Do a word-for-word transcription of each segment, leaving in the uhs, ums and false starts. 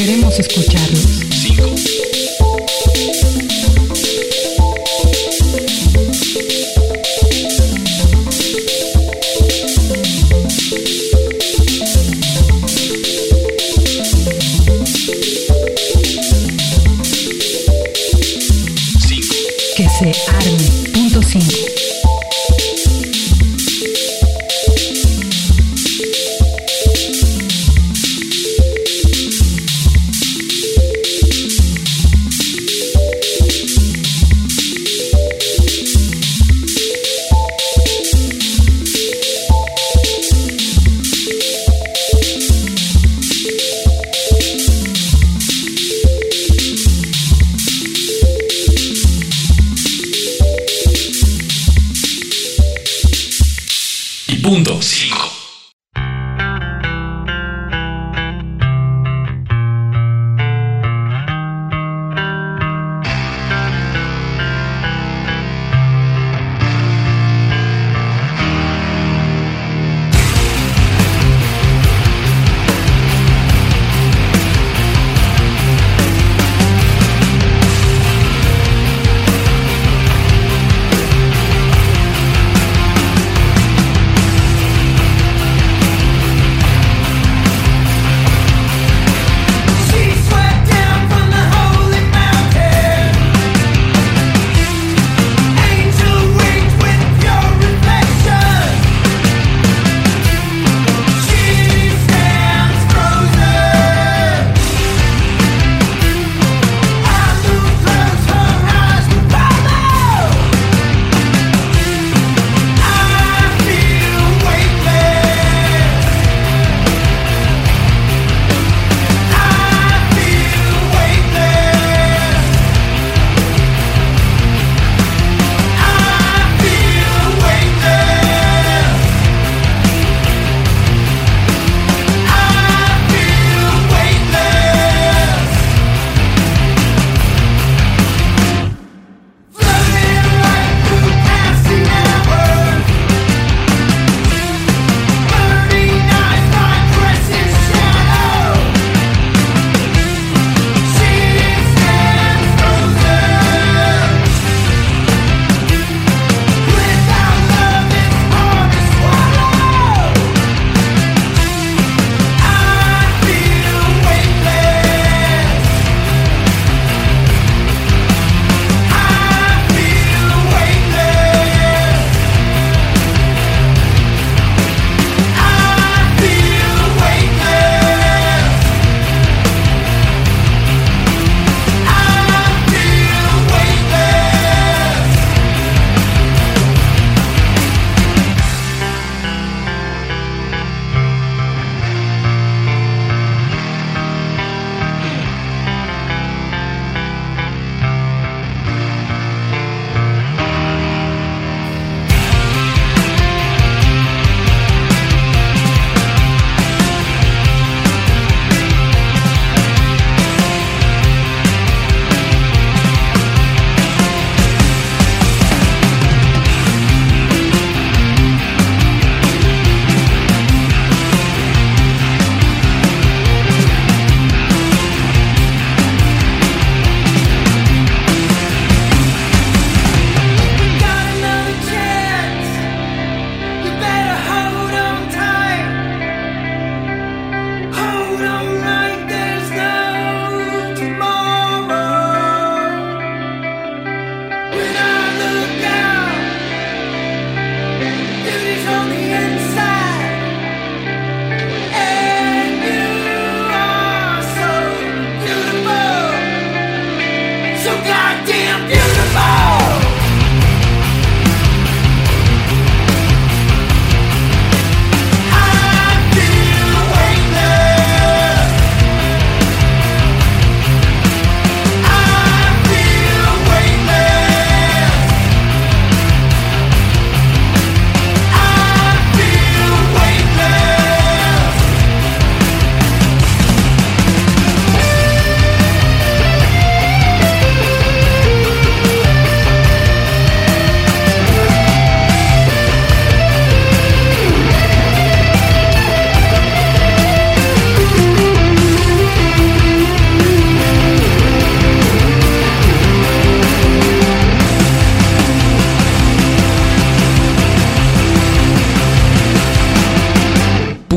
Queremos escucharlos. cinco. Que se arme. Punto cinco. Punto cinco.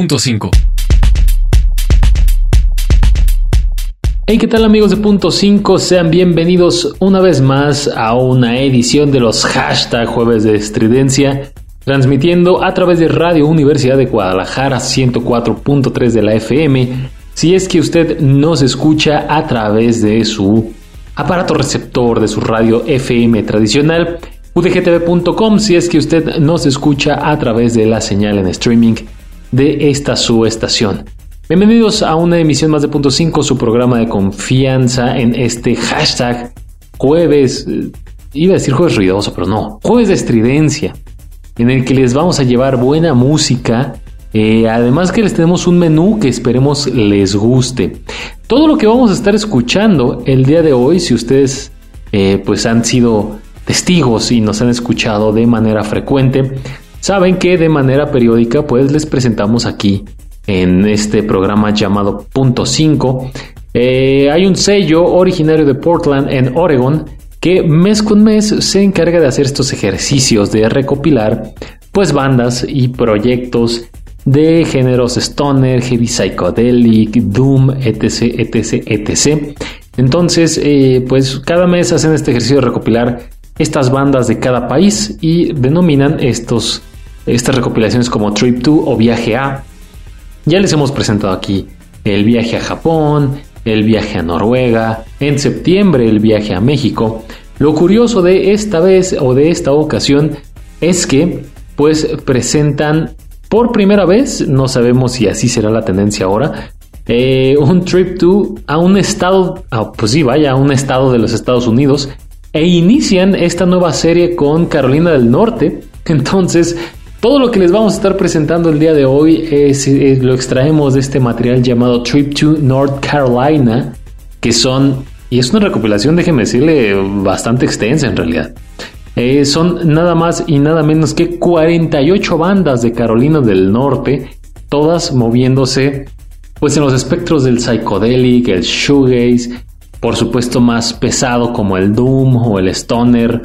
punto cinco. Hey, ¿qué tal amigos de Punto cinco? Sean bienvenidos una vez más a una edición de los hashtag Jueves de Estridencia, transmitiendo a través de Radio Universidad de Guadalajara ciento cuatro punto tres de la F M, si es que usted nos escucha a través de su aparato receptor, de su radio F M tradicional, u d g t v punto com, si es que usted nos escucha a través de la señal en streaming de esta su estación. Bienvenidos a una emisión más de Punto cinco, su programa de confianza en este hashtag jueves, eh, iba a decir jueves ruidoso, pero no, jueves de estridencia, en el que les vamos a llevar buena música, eh, además que les tenemos un menú que esperemos les guste. Todo lo que vamos a estar escuchando el día de hoy, si ustedes eh, pues han sido testigos y nos han escuchado de manera frecuente, saben que de manera periódica pues les presentamos aquí en este programa llamado Punto cinco. Eh, hay un sello originario de Portland, en Oregon, que mes con mes se encarga de hacer estos ejercicios de recopilar pues bandas y proyectos de géneros stoner, heavy psychedelic, doom, etc, etc, etcétera. Entonces, eh, pues cada mes hacen este ejercicio de recopilar estas bandas de cada país y denominan estos, estas recopilaciones como Trip to o Viaje a. Ya les hemos presentado aquí el viaje a Japón, el viaje a Noruega, en septiembre el viaje a México. Lo curioso de esta vez o de esta ocasión es que pues presentan por primera vez, no sabemos si así será la tendencia ahora, eh, un trip to a un estado, ah, pues sí, vaya, a un estado de los Estados Unidos, e inician esta nueva serie con Carolina del Norte. Entonces, todo lo que les vamos a estar presentando el día de hoy es, es, lo extraemos de este material llamado Trip to North Carolina, que son, y es una recopilación, déjenme decirle, bastante extensa en realidad. Eh, son nada más y nada menos que cuarenta y ocho bandas de Carolina del Norte, todas moviéndose pues en los espectros del psychedelic, el shoegaze, por supuesto más pesado como el doom o el stoner,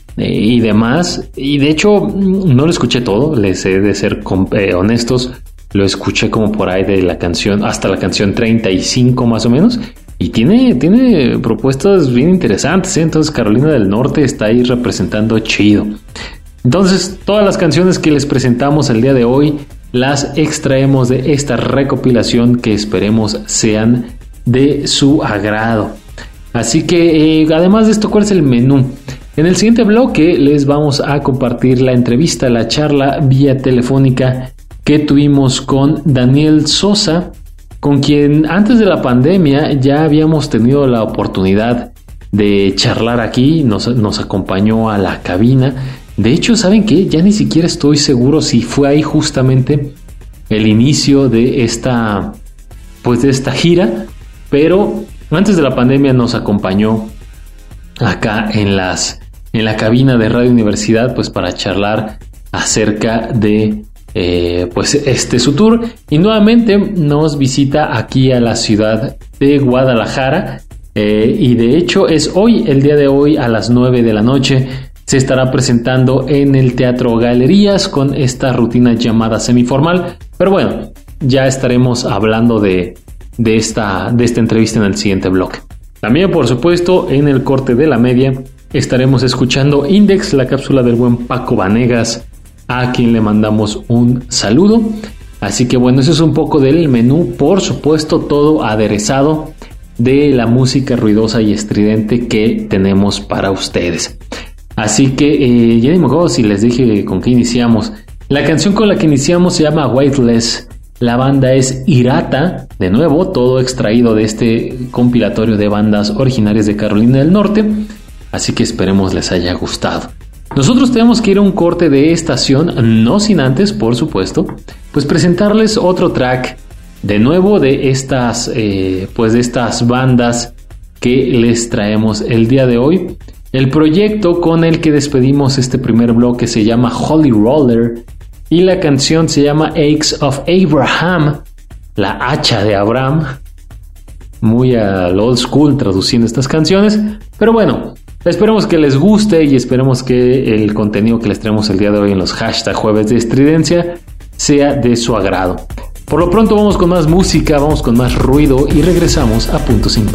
y demás. Y de hecho no lo escuché todo, les he de ser eh, honestos, lo escuché como por ahí de la canción hasta la canción treinta y cinco más o menos, y tiene, tiene propuestas bien interesantes, ¿eh? Entonces Carolina del Norte está ahí representando chido. Entonces todas las canciones que les presentamos el día de hoy las extraemos de esta recopilación que esperemos sean de su agrado. Así que eh, además de esto, ¿cuál es el menú? En el siguiente bloque les vamos a compartir la entrevista, la charla vía telefónica que tuvimos con Daniel Sosa, con quien antes de la pandemia ya habíamos tenido la oportunidad de charlar aquí, nos, nos acompañó a la cabina. De hecho, ¿saben qué? Ya ni siquiera estoy seguro si fue ahí justamente el inicio de esta, pues de esta gira, pero antes de la pandemia nos acompañó acá en las en la cabina de Radio Universidad, pues para charlar acerca de eh, pues este su tour, y nuevamente nos visita aquí a la ciudad de Guadalajara, eh, y de hecho es hoy, el día de hoy a las nueve de la noche se estará presentando en el Teatro Galerías con esta rutina llamada Semiformal, pero bueno, ya estaremos hablando de de esta de esta entrevista en el siguiente bloque. También, por supuesto, en el corte de la media estaremos escuchando Index, la cápsula del buen Paco Vanegas, a quien le mandamos un saludo. Así que bueno, eso es un poco del menú, por supuesto, todo aderezado de la música ruidosa y estridente que tenemos para ustedes. Así que eh, ya ni me acuerdo si les dije con qué iniciamos. La canción con la que iniciamos se llama Weightless. La banda es Irata, de nuevo, todo extraído de este compilatorio de bandas originarias de Carolina del Norte, así que esperemos les haya gustado. Nosotros tenemos que ir a un corte de estación, no sin antes, por supuesto, pues presentarles otro track, de nuevo de estas, eh, pues de estas bandas que les traemos el día de hoy. El proyecto con el que despedimos este primer bloque se llama Holy Roller, y la canción se llama Axe of Abraham, la hacha de Abraham. Muy al old school traduciendo estas canciones, pero bueno, esperemos que les guste y esperemos que el contenido que les traemos el día de hoy en los hashtag Jueves de Estridencia sea de su agrado. Por lo pronto vamos con más música, vamos con más ruido y regresamos a punto cinco.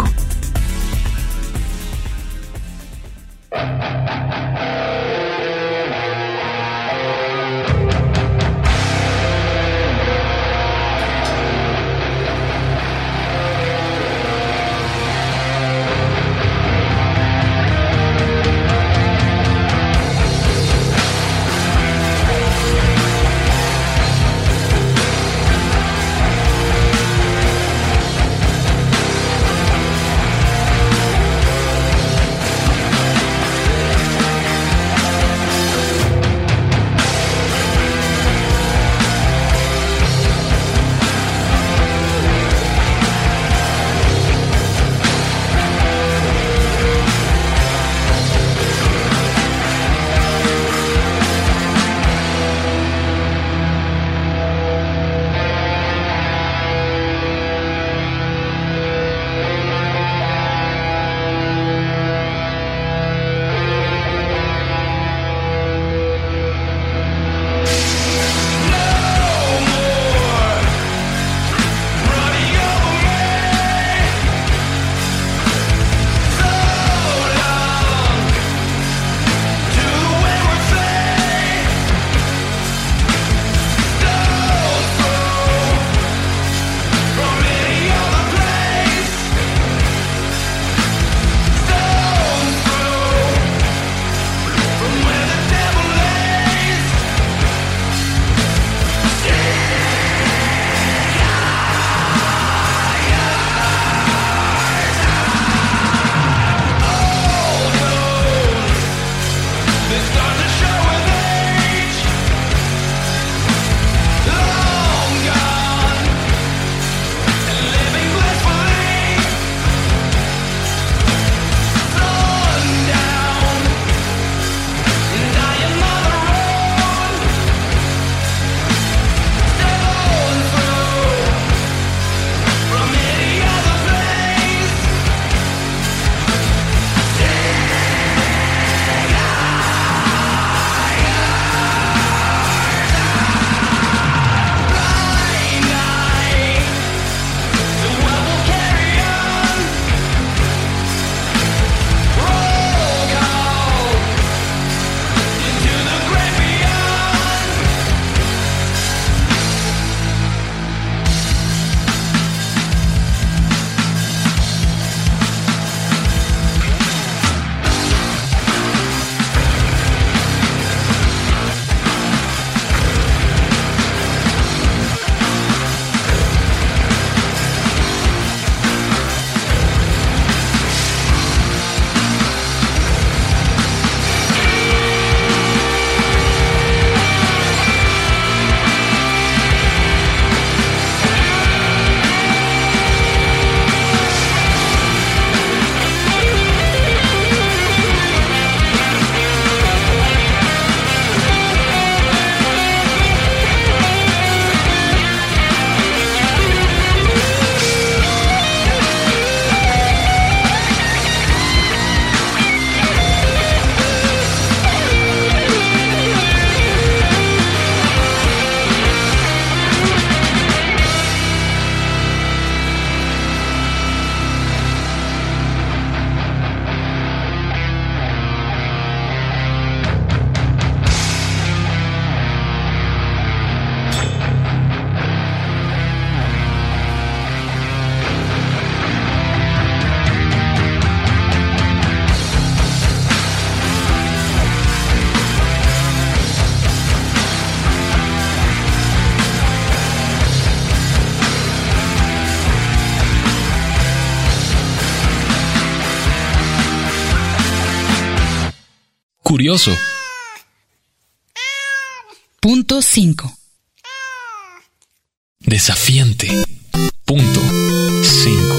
Curioso. Punto cinco. Desafiante. Punto cinco.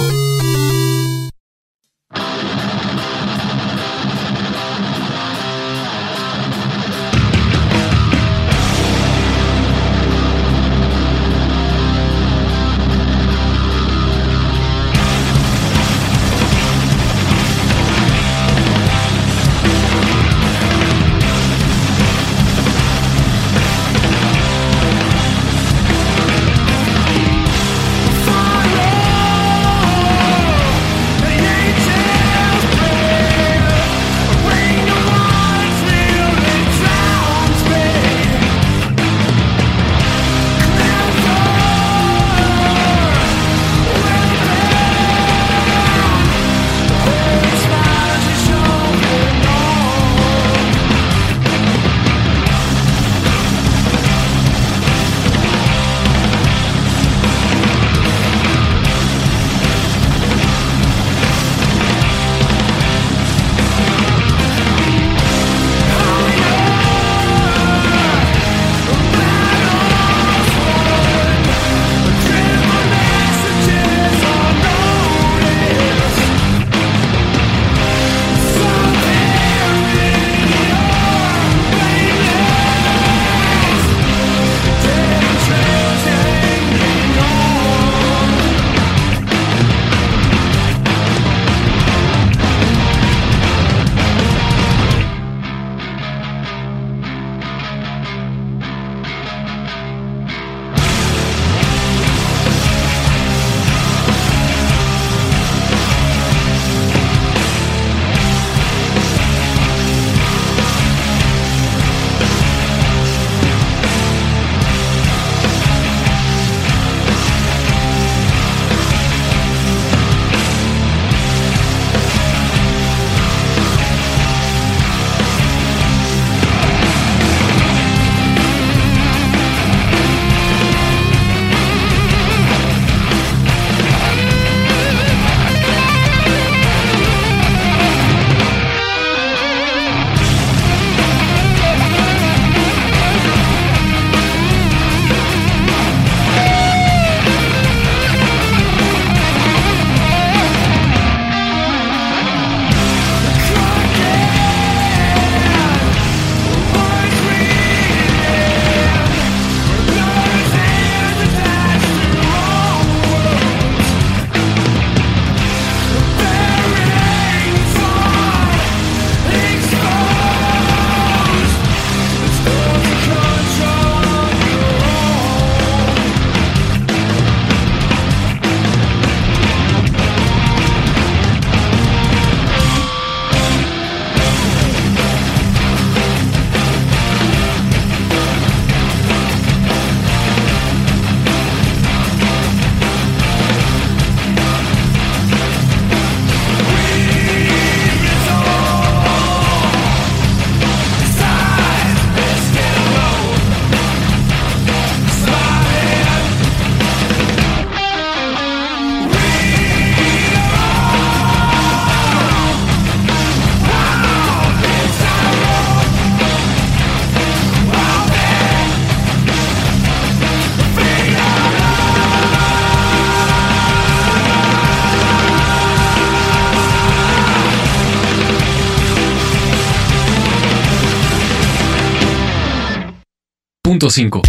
punto cinco.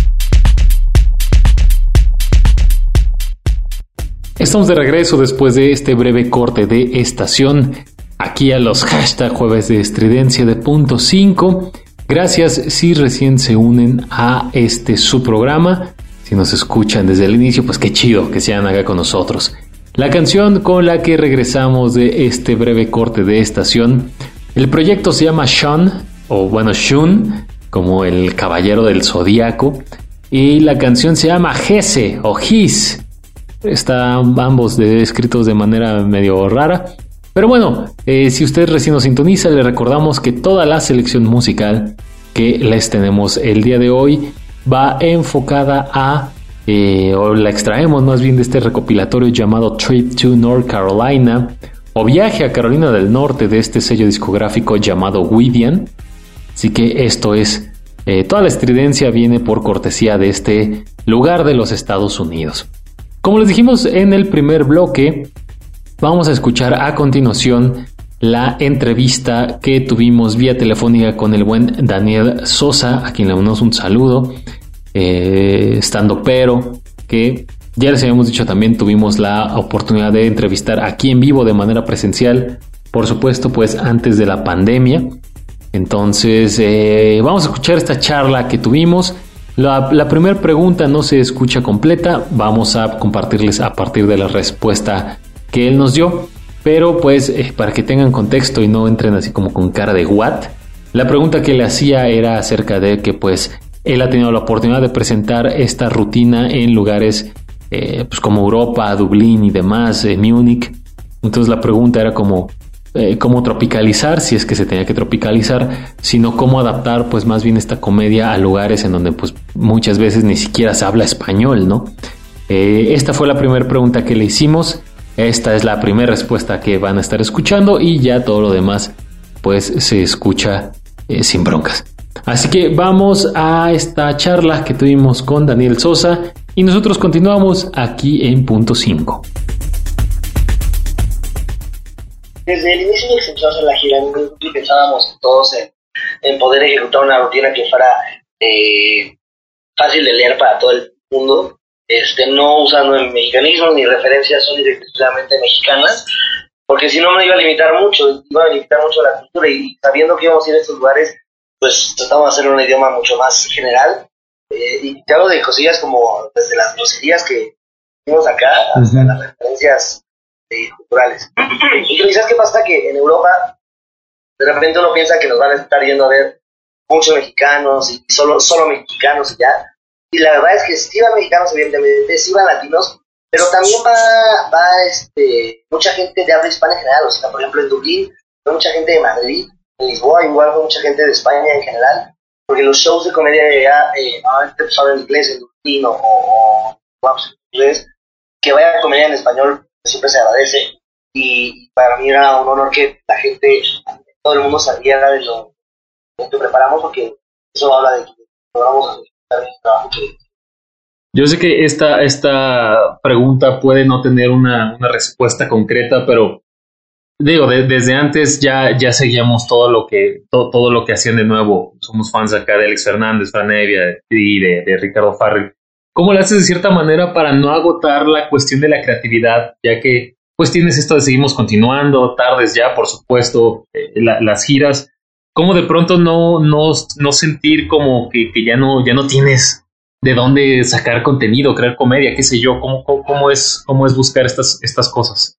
Estamos de regreso después de este breve corte de estación aquí a los hashtag jueves de estridencia de punto cinco. Gracias si recién se unen a este su programa. Si nos escuchan desde el inicio, pues qué chido que sean acá con nosotros. La canción con la que regresamos de este breve corte de estación, el proyecto se llama Shun, o bueno, Shun, como el caballero del zodiaco, y la canción se llama Hesse o His. Están ambos de, escritos de manera medio rara. Pero bueno, eh, si usted recién nos sintoniza, le recordamos que toda la selección musical que les tenemos el día de hoy va enfocada a, eh, o la extraemos más bien de este recopilatorio llamado Trip to North Carolina, o Viaje a Carolina del Norte, de este sello discográfico llamado Wydian. Así que esto es, eh, toda la estridencia viene por cortesía de este lugar de los Estados Unidos. Como les dijimos en el primer bloque, vamos a escuchar a continuación la entrevista que tuvimos vía telefónica con el buen Daniel Sosa, a quien le mandamos un saludo, eh, estando pero que ya les habíamos dicho también, tuvimos la oportunidad de entrevistar aquí en vivo de manera presencial, por supuesto, pues antes de la pandemia. Entonces, eh, vamos a escuchar esta charla que tuvimos. La, la primera pregunta no se escucha completa, vamos a compartirles a partir de la respuesta que él nos dio, pero pues eh, para que tengan contexto y no entren así como con cara de what, la pregunta que le hacía era acerca de que pues él ha tenido la oportunidad de presentar esta rutina en lugares eh, pues como Europa, Dublín y demás, eh, Múnich. Entonces la pregunta era como Eh, cómo tropicalizar, si es que se tenía que tropicalizar, sino cómo adaptar pues más bien esta comedia a lugares en donde pues muchas veces ni siquiera se habla español, ¿no? Eh, esta fue la primera pregunta que le hicimos, esta es la primera respuesta que van a estar escuchando y ya todo lo demás pues se escucha eh, sin broncas. Así que vamos a esta charla que tuvimos con Daniel Sosa y nosotros continuamos aquí en punto cinco. Desde el inicio de que empezamos en la gira, pensábamos todos en, en poder ejecutar una rutina que fuera eh, fácil de leer para todo el mundo, este, no usando mexicanismos ni referencias son exclusivamente mexicanas, porque si no me iba a limitar mucho, iba a limitar mucho la cultura, y sabiendo que íbamos a ir a estos lugares, pues tratamos de hacer un idioma mucho más general, eh, y te hablo de cosillas como desde las groserías que vimos acá, hasta uh-huh. las referencias eh, culturales. Y quizás qué pasa que en Europa de repente uno piensa que nos van a estar yendo a ver muchos mexicanos y solo, solo mexicanos y ya, y la verdad es que sí van mexicanos, evidentemente, sí van latinos, pero también va, va este, mucha gente de habla hispana en general. O sea, por ejemplo en Dublín hay mucha gente de Madrid, en Lisboa igual hay mucha gente de España en general, porque los shows de comedia de allá eh, normalmente pues, hablan en inglés en Dublín o, o, o en inglés, que vaya a comedia en español siempre se agradece, y para mí era un honor que la gente, todo el mundo sabía de lo, de lo que preparamos, porque eso habla de que logramos hacer el trabajo que... Yo sé que esta, esta pregunta puede no tener una, una respuesta concreta, pero digo, de, desde antes ya, ya seguíamos todo lo que todo, todo lo que hacían de nuevo. Somos fans acá de Alex Fernández, Fran Evia y de, de Ricardo Farrell. ¿Cómo lo haces de cierta manera para no agotar la cuestión de la creatividad? Ya que pues tienes esto de seguimos continuando, tardes ya, por supuesto, eh, la, las giras. ¿Cómo de pronto no, no, no sentir como que, que ya no, ya no tienes de dónde sacar contenido, crear comedia, qué sé yo? ¿Cómo, cómo, cómo es, cómo es buscar estas, estas cosas?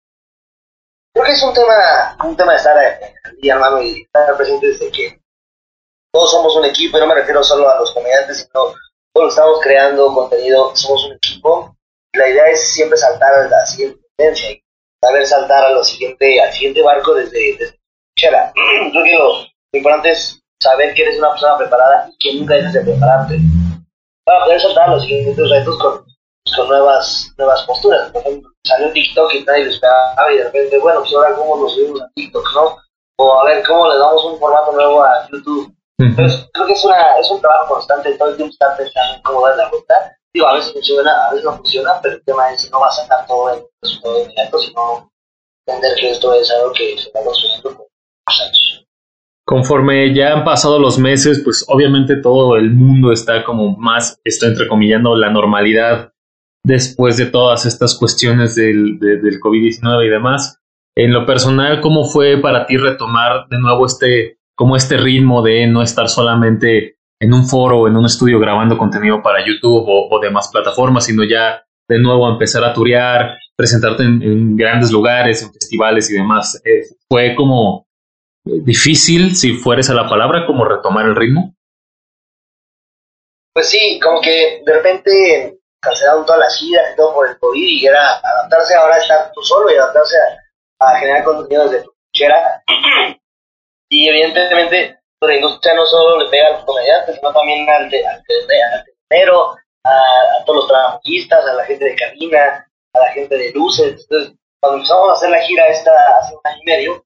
Creo que es un tema, un tema de estar al día, hermano, y estar presentes de que todos somos un equipo, y no me refiero solo a los comediantes, sino todos estamos creando contenido, somos un equipo. La idea es siempre saltar a la siguiente tendencia y saber saltar a lo siguiente, al siguiente barco desde, desde chera. Creo que lo, lo importante es saber que eres una persona preparada y que nunca dejes de prepararte para poder saltar a los siguientes retos con, con nuevas, nuevas posturas. Por ejemplo, salió TikTok y nadie lo esperaba, y de repente, bueno, pues ahora cómo nos subimos a TikTok, ¿no? O a ver cómo le damos un formato nuevo a YouTube. Entonces, creo que es una es un trabajo constante, todo el tiempo estar pensando en cómo dar la ruta. Digo, a veces funciona, a veces no funciona, pero el tema es no vas a sacar todo en resultado inmediato, sino entender que esto es algo que se va construyendo por muchos años. Conforme ya han pasado los meses, pues obviamente todo el mundo está como más, estoy entrecomillando, la normalidad después de todas estas cuestiones del, de, del covid diecinueve y demás. En lo personal, ¿cómo fue para ti retomar de nuevo este, como este ritmo de no estar solamente en un foro o en un estudio grabando contenido para YouTube o, o demás plataformas, sino ya de nuevo empezar a turear, presentarte en, en grandes lugares, en festivales y demás? Eh, ¿Fue como difícil, si fueres a la palabra, como retomar el ritmo? Pues sí, como que de repente cancelaron todas las giras y todo por el COVID y era adaptarse ahora a estar tú solo y adaptarse a, a generar contenido desde tu trinchera. Y evidentemente la industria no solo le pega a los comediantes, sino también al telonero, a, a todos los trabajotistas, a la gente de cabina, a la gente de luces. Entonces, cuando empezamos a hacer la gira esta hace un año y medio,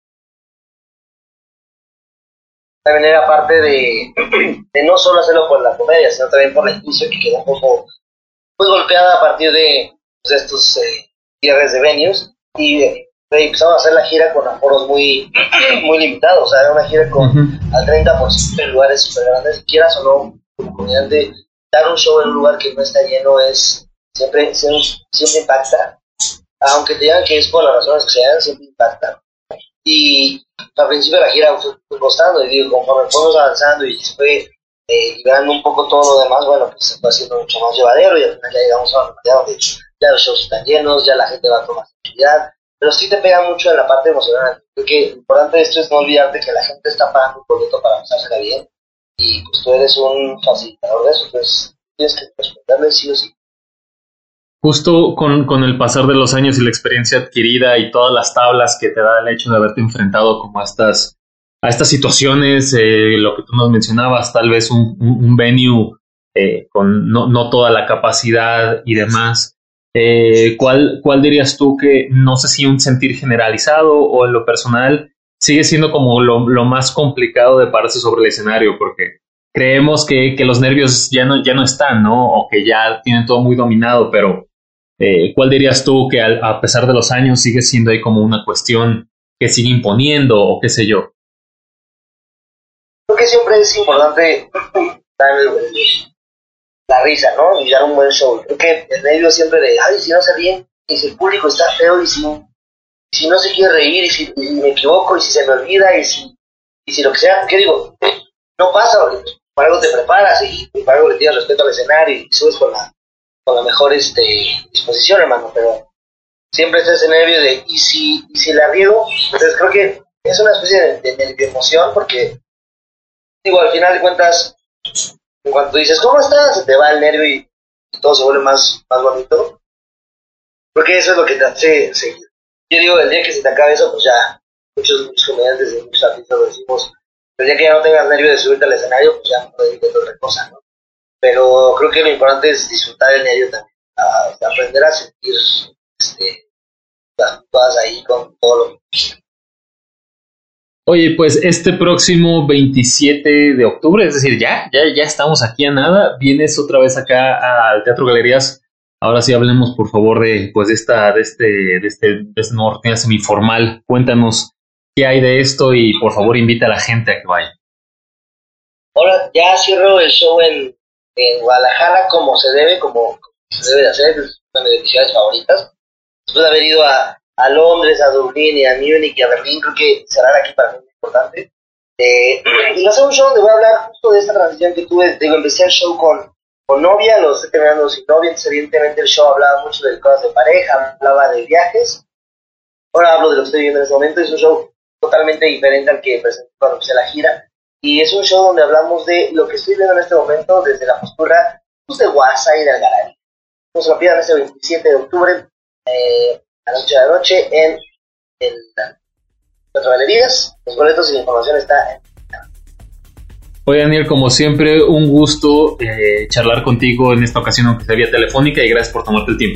también era parte de, de no solo hacerlo por la comedia, sino también por la industria que quedó un poco muy golpeada a partir de, pues, de estos eh, cierres de venues, y eh, empezamos a hacer la gira con aforos muy, muy limitados. O sea, era una gira con uh-huh. al treinta por ciento de lugares súper grandes. Quieras o no, como comediante, dar un show en un lugar que no está lleno es siempre, siempre, siempre impacta. Aunque te digan que es por las razones que sean, siempre impacta. Y al principio de la gira fue costando, y digo, conforme fuimos avanzando y se fue eh, liberando un poco todo lo demás, bueno, pues se fue haciendo mucho más llevadero, y al final ya llegamos a una realidad donde ya los shows están llenos, ya la gente va con más actividad, pero sí te pega mucho en la parte emocional, porque lo importante de esto es no olvidarte que la gente está pagando un boleto para pasársela bien, y pues tú eres un facilitador de eso, pues tienes que responderle sí o sí. Justo con, con el pasar de los años y la experiencia adquirida y todas las tablas que te da el hecho de haberte enfrentado como a estas, a estas situaciones, eh, lo que tú nos mencionabas, tal vez un, un, un venue eh, con no, no toda la capacidad y demás, eh, ¿cuál, ¿cuál dirías tú que, no sé si un sentir generalizado o en lo personal, sigue siendo como lo, lo más complicado de pararse sobre el escenario? Porque creemos que, que los nervios ya no, ya no están, ¿no? O que ya tienen todo muy dominado, pero Eh, ¿cuál dirías tú que al, a pesar de los años sigue siendo ahí como una cuestión que sigue imponiendo o qué sé yo? Creo que siempre es importante dar la risa, ¿no? Y dar un buen show. Creo que el nervio siempre de, ay, si no se ríen, y si el público está feo, y si, y si no se quiere reír, y si, y si me equivoco, y si se me olvida, y si, y si lo que sea, ¿qué digo? No pasa, para algo te preparas, y, y para algo le tienes respeto al escenario, y subes con la con la mejor este, disposición, hermano, pero siempre está ese nervio de, ¿y si, y si la riego? Entonces creo que es una especie de, de, de, de emoción, porque, digo, al final de cuentas, en cuanto dices, ¿cómo estás?, se te va el nervio y, y todo se vuelve más, más bonito, porque eso es lo que te hace seguir. Yo digo, el día que se te acabe eso, pues ya, muchos, muchos comediantes y muchos artistas lo decimos, el día que ya no tengas nervio de subirte al escenario, pues ya no puedes dedicar a otra cosa, ¿no? Pero creo que lo importante es disfrutar el medio también, a, a aprender a sentir este, las cosas ahí con todo lo que... Oye, pues este próximo veintisiete de octubre, es decir, ya, ya, ya estamos aquí a nada, vienes otra vez acá al Teatro Galerías. Ahora sí hablemos, por favor, de pues de esta, de este, de este, de este nuevo rutina semiformal. Cuéntanos qué hay de esto y por favor invita a la gente a que vaya. Ahora ya cierro el show en en Guadalajara como se debe, como se debe de hacer, es una de mis ciudades favoritas. Después de haber ido a, a Londres, a Dublín y a Múnich y a Berlín, creo que cerrar aquí para mí es muy importante. Eh, y va a ser un show donde voy a hablar justo de esta transición que tuve. Digo, empecé el show con, con novia, lo estoy terminando sin novia, entonces evidentemente el show hablaba mucho de cosas de pareja, hablaba de viajes. Ahora hablo de lo que estoy viviendo en este momento, es un show totalmente diferente al que presenté cuando empecé la gira. Y es un show donde hablamos de lo que estoy viendo en este momento desde la postura pues, de WhatsApp y de Algarabía. No se lo pidan este veintisiete de octubre, eh, a la noche de la noche, en el Teatro Galerías. Los boletos y la información está en... Oye, Daniel, como siempre, un gusto eh, charlar contigo en esta ocasión, aunque sea vía telefónica, y gracias por tomarte el tiempo.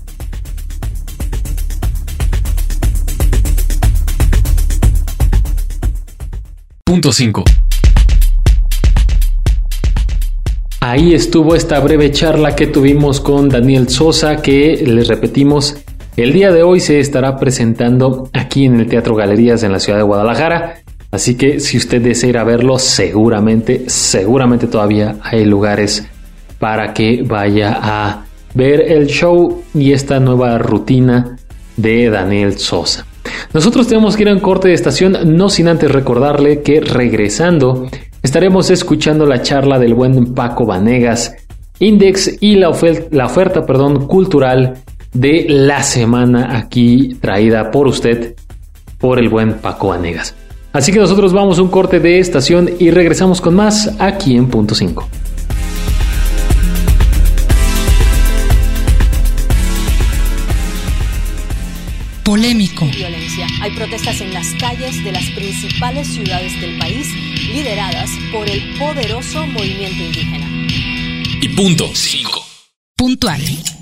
Punto cinco. Ahí estuvo esta breve charla que tuvimos con Daniel Sosa, que les repetimos, el día de hoy se estará presentando aquí en el Teatro Galerías en la ciudad de Guadalajara. Así que si usted desea ir a verlo, seguramente, seguramente todavía hay lugares para que vaya a ver el show y esta nueva rutina de Daniel Sosa. Nosotros tenemos que ir a un corte de estación, no sin antes recordarle que regresando estaremos escuchando la charla del buen Paco Vanegas, Index y la, ofel- la oferta perdón, cultural de la semana aquí traída por usted, por el buen Paco Vanegas. Así que nosotros vamos a un corte de estación y regresamos con más aquí en Punto cinco. Polémico. Violencia. Hay protestas en las calles de las principales ciudades del país, lideradas por el poderoso movimiento indígena. Y Punto cinco. Puntual.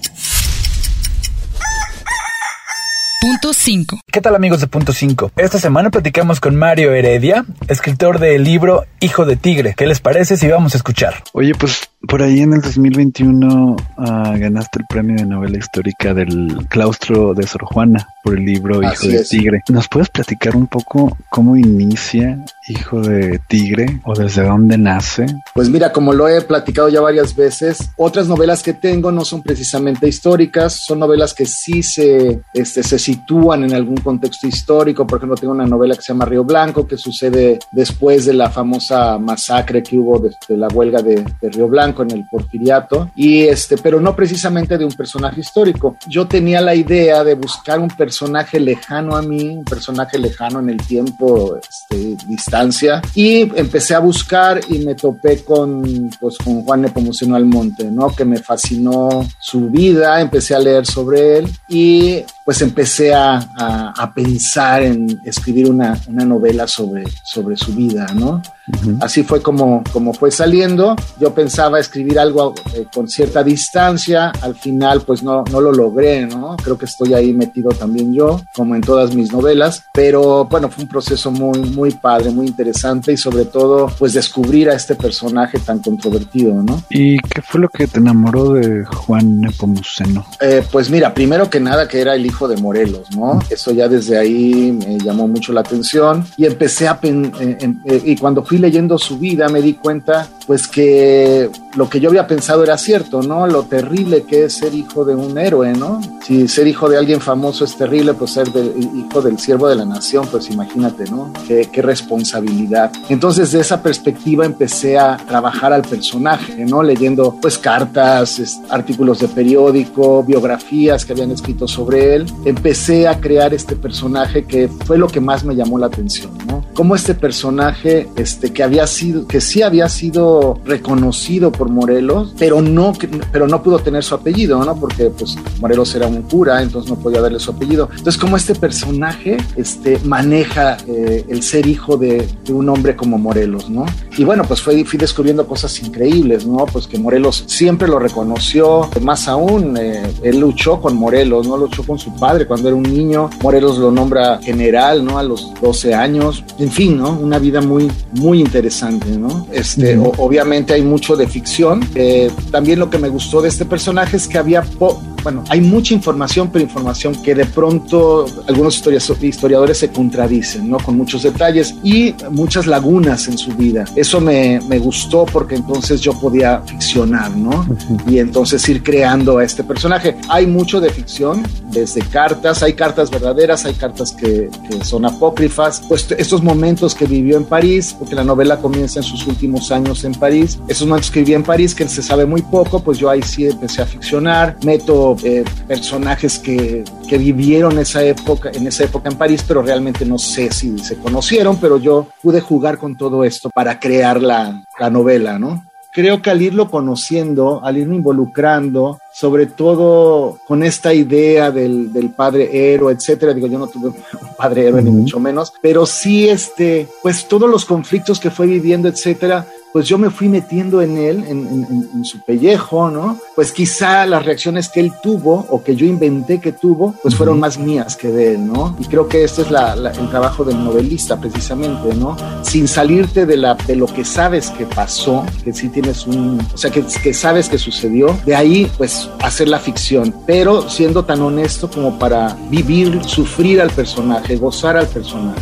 Punto cinco. ¿Qué tal, amigos de Punto cinco? Esta semana platicamos con Mario Heredia, escritor del libro Hijo de Tigre. ¿Qué les parece si vamos a escuchar? Oye, pues por ahí en el dos mil veintiuno uh, ganaste el premio de novela histórica del claustro de Sor Juana por el libro Hijo Así de es. Tigre. ¿Nos puedes platicar un poco cómo inicia Hijo de Tigre o desde dónde nace? Pues mira, como lo he platicado ya varias veces, otras novelas que tengo no son precisamente históricas, son novelas que sí se, este, se sitúan en algún contexto histórico. Por ejemplo, tengo una novela que se llama Río Blanco, que sucede después de la famosa masacre que hubo de, de la huelga de, de Río Blanco en el Porfiriato, y este, pero no precisamente de un personaje histórico. Yo tenía la idea de buscar un personaje lejano a mí, un personaje lejano en el tiempo, este, distancia, y empecé a buscar y me topé con, pues, con Juan Nepomuceno Almonte, ¿no? Que me fascinó su vida, empecé a leer sobre él y pues empecé a, a, a pensar en escribir una, una novela sobre, sobre su vida, ¿no? Uh-huh. Así fue como, como fue saliendo. Yo pensaba escribir algo eh, con cierta distancia, al final pues no, no lo logré, ¿no? Creo que estoy ahí metido también yo, como en todas mis novelas, pero bueno, fue un proceso muy, muy padre, muy interesante y sobre todo pues descubrir a este personaje tan controvertido, ¿no? ¿Y qué fue lo que te enamoró de Juan Nepomuceno? Eh, pues mira, primero que nada que era el hijo de Morelos, ¿no? Eso ya desde ahí me llamó mucho la atención y empecé a pen- eh, eh, y cuando fui leyendo su vida me di cuenta pues que lo que yo había pensado era cierto, ¿no? Lo terrible que es ser hijo de un héroe, ¿no? Si ser hijo de alguien famoso es terrible, pues ser de, hijo del siervo de la nación, pues imagínate, ¿no? Qué, qué responsabilidad. Entonces de esa perspectiva empecé a trabajar al personaje, ¿no? Leyendo pues cartas, es, artículos de periódico, biografías que habían escrito sobre él. Empecé a crear este personaje que fue lo que más me llamó la atención, ¿no? Como este personaje este, que había sido, que sí había sido reconocido por Morelos, pero no, pero no pudo tener su apellido, ¿no? Porque pues Morelos era un cura, entonces no podía darle su apellido. Entonces, como este personaje este, maneja eh, el ser hijo de, de un hombre como Morelos, ¿no? Y bueno, pues fui, fui descubriendo cosas increíbles, ¿no? Pues que Morelos siempre lo reconoció, más aún, eh, él luchó con Morelos, ¿no? Luchó con su padre cuando era un niño. Morelos lo nombra general, ¿no? A los doce años. En fin, ¿no? Una vida muy, muy interesante, ¿no? Este, uh-huh. o, obviamente hay mucho de ficción. Eh, también lo que me gustó de este personaje es que había, po- bueno, hay mucha información, pero información que de pronto algunos historiadores se contradicen, ¿no? Con muchos detalles y muchas lagunas en su vida. Eso me, me gustó porque entonces yo podía ficcionar, ¿no? Uh-huh. Y entonces ir creando a este personaje. Hay mucho de ficción, desde cartas, hay cartas verdaderas, hay cartas que, que son apócrifas, pues estos momentos que vivió en París, porque la novela comienza en sus últimos años en París, esos momentos que vivió en París, que se sabe muy poco, pues yo ahí sí empecé a ficcionar, meto eh, personajes que, que vivieron esa época, en esa época en París, pero realmente no sé si se conocieron, pero yo pude jugar con todo esto para crear la, la novela, ¿no? Creo que al irlo conociendo, al irme involucrando, sobre todo con esta idea del, del padre héroe, etcétera, digo, yo no tuve un padre héroe, uh-huh. ni mucho menos, pero sí, este, pues todos los conflictos que fue viviendo, etcétera, pues yo me fui metiendo en él, en, en, en su pellejo, ¿no? Pues quizá las reacciones que él tuvo, o que yo inventé que tuvo, pues fueron más mías que de él, ¿no? Y creo que este es la, la, el trabajo del novelista, precisamente, ¿no? Sin salirte de, la, de lo que sabes que pasó, que sí tienes un... O sea, que, que sabes que sucedió, de ahí, pues, hacer la ficción, pero siendo tan honesto como para vivir, sufrir al personaje, gozar al personaje, ¿no?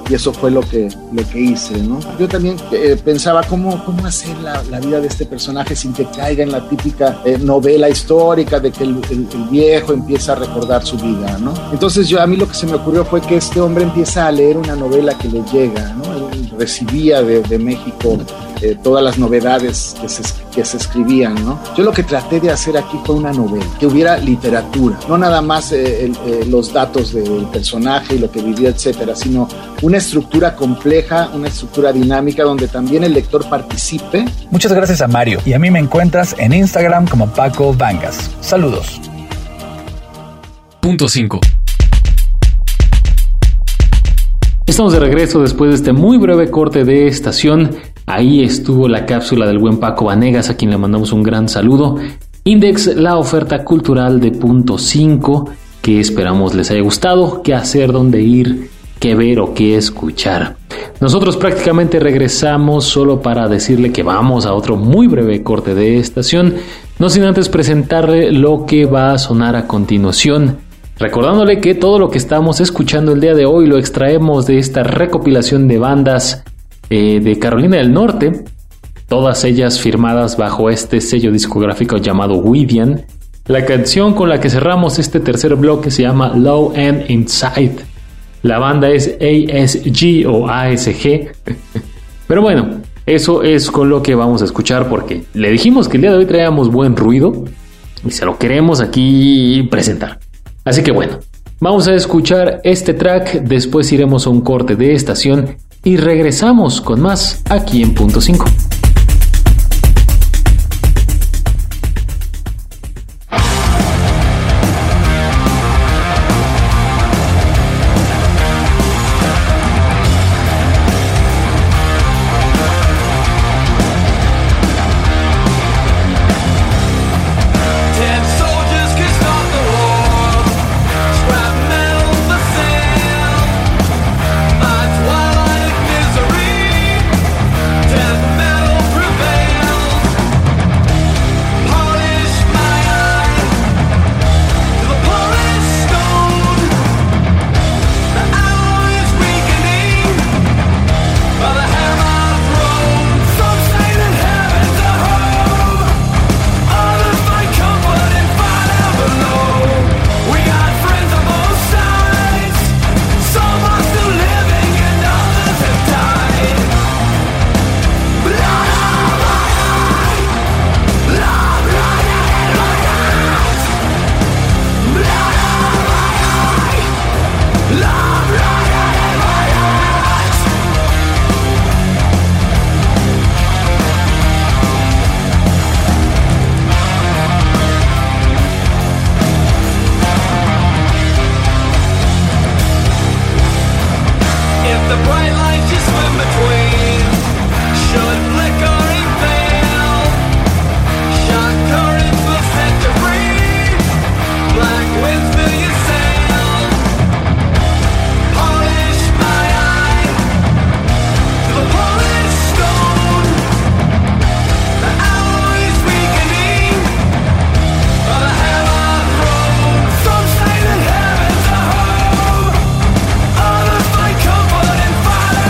y eso fue lo que, lo que hice, ¿no? Yo también eh, pensaba cómo, cómo hacer la, la vida de este personaje sin que caiga en la típica eh, novela histórica de que el, el, el viejo empieza a recordar su vida, ¿no? Entonces yo, a mí lo que se me ocurrió fue que este hombre empieza a leer una novela que le llega, ¿no? Él recibía de, de México eh, todas las novedades que se, que se escribían, ¿no? Yo lo que traté de hacer aquí fue una novela, que hubiera literatura, no nada más eh, el, eh, los datos del personaje y lo que vivió, etcétera, sino una estructura compleja, una estructura dinámica donde también el lector participe. Muchas gracias a Mario, y a mí me encuentras en Instagram como Paco Vangas. Saludos. Punto cinco. Estamos de regreso después de este muy breve corte de estación. Ahí estuvo la cápsula del buen Paco Vanegas, a quien le mandamos un gran saludo. Index, la oferta cultural de Punto cinco, que esperamos les haya gustado, qué hacer, dónde ir, qué ver o qué escuchar. Nosotros prácticamente regresamos solo para decirle que vamos a otro muy breve corte de estación, no sin antes presentarle lo que va a sonar a continuación. Recordándole que todo lo que estamos escuchando el día de hoy lo extraemos de esta recopilación de bandas eh, de Carolina del Norte, todas ellas firmadas bajo este sello discográfico llamado Wydian. La canción con la que cerramos este tercer bloque se llama Low End Inside. La banda es A S G o A S G. Pero bueno, eso es con lo que vamos a escuchar, porque le dijimos que el día de hoy traíamos buen ruido y se lo queremos aquí presentar. Así que bueno, vamos a escuchar este track, después iremos a un corte de estación y regresamos con más aquí en Punto cinco. Fire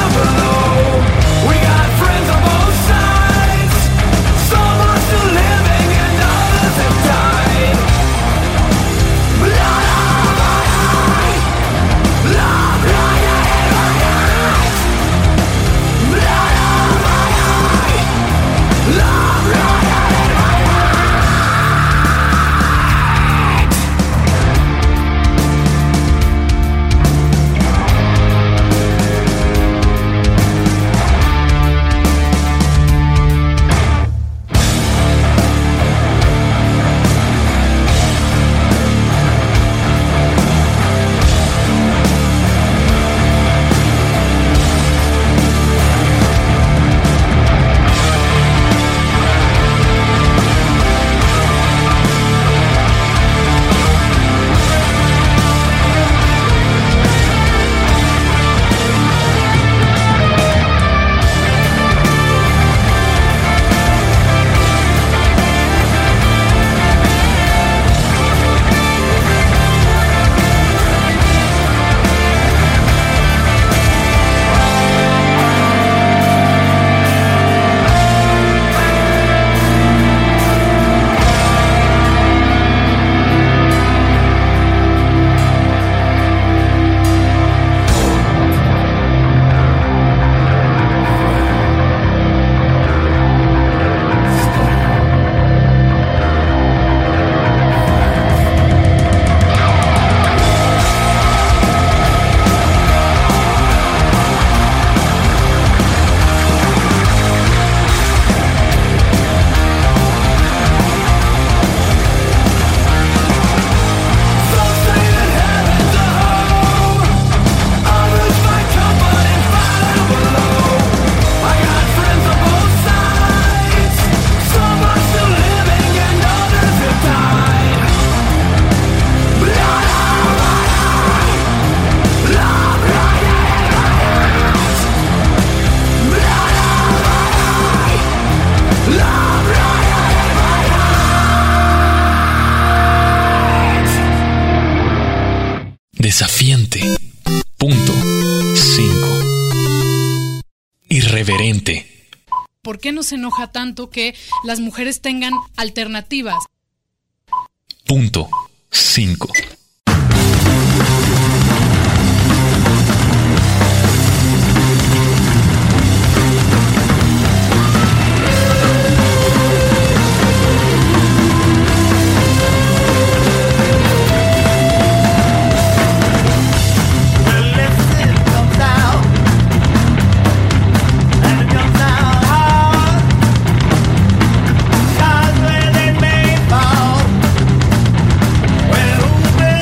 irreverente. ¿Por qué nos enoja tanto que las mujeres tengan alternativas? Punto cinco. Well,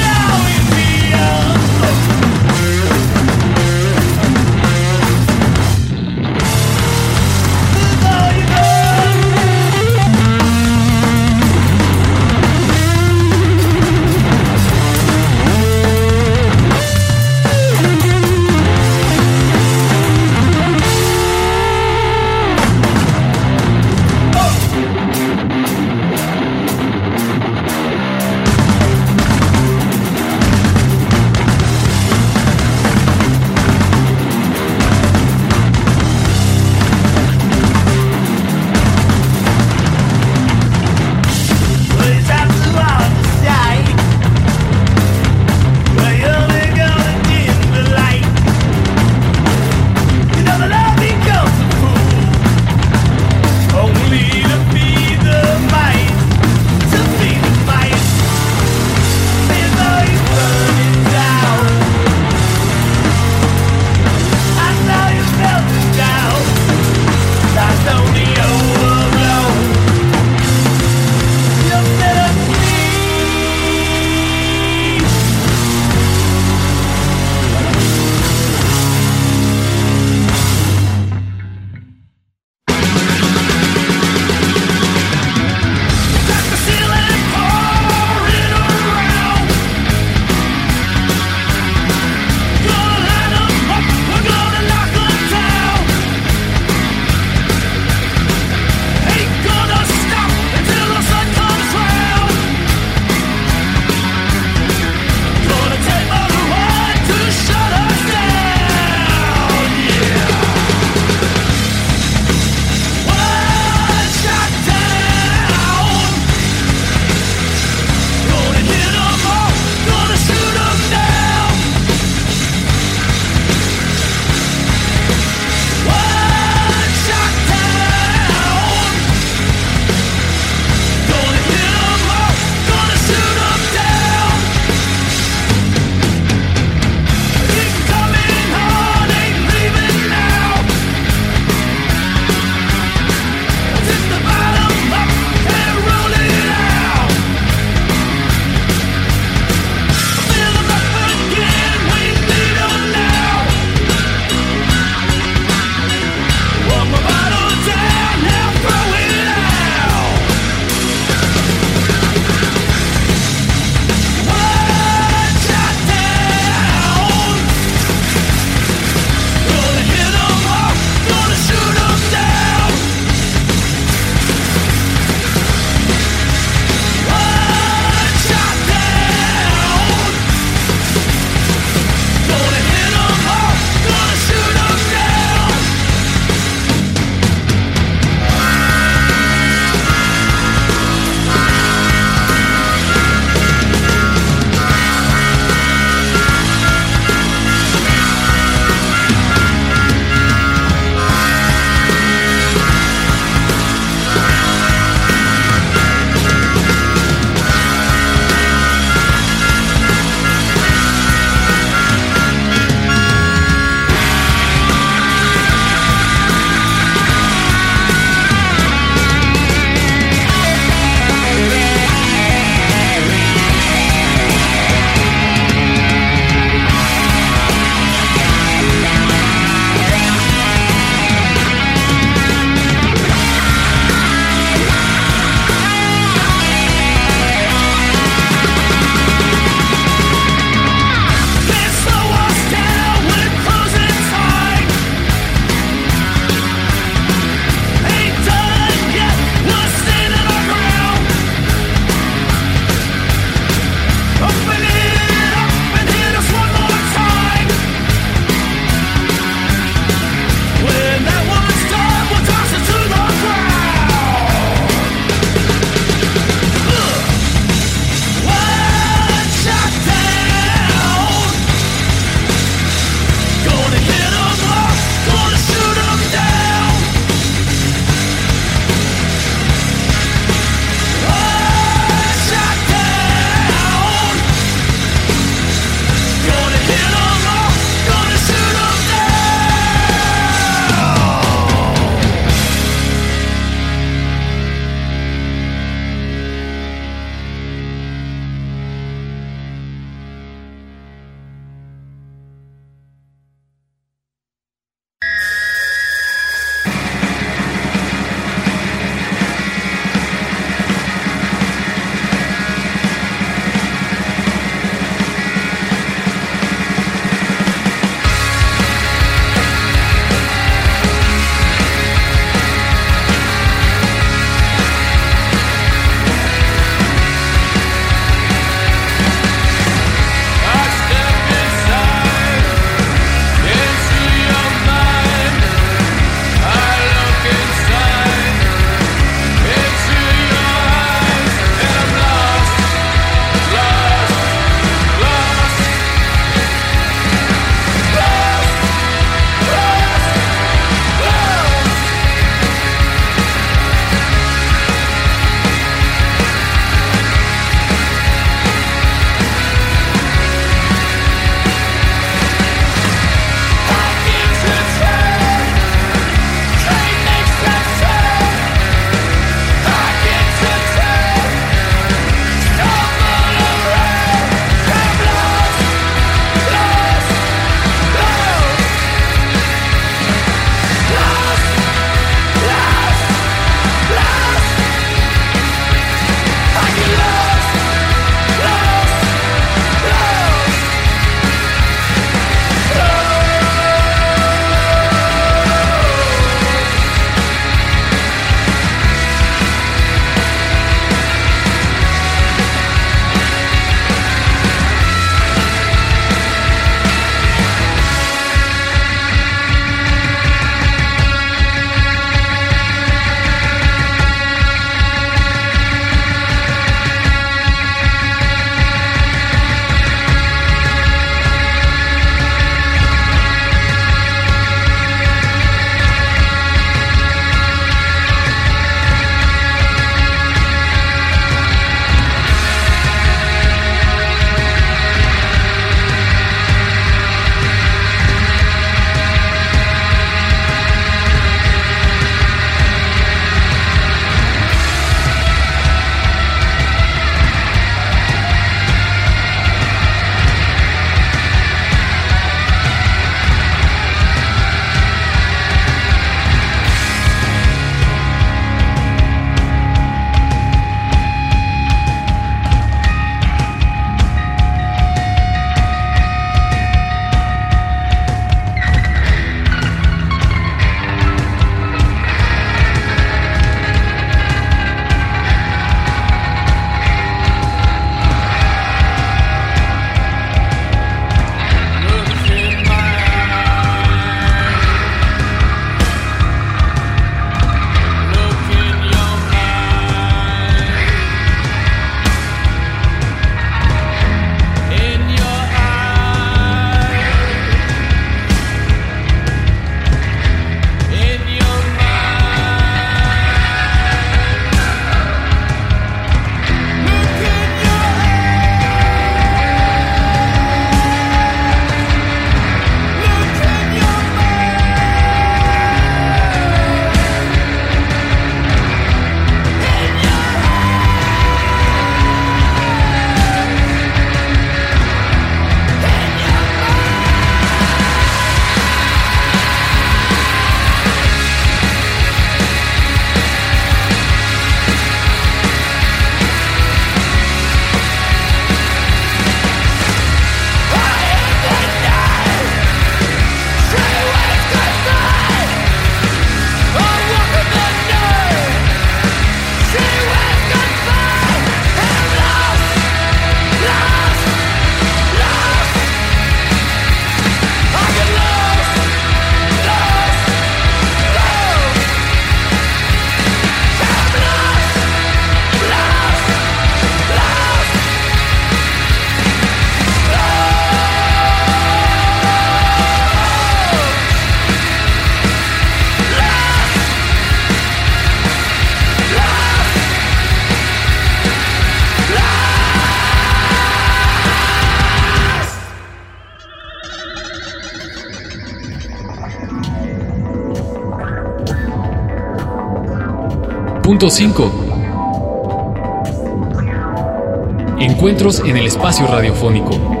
Punto cinco. Encuentros en el espacio radiofónico.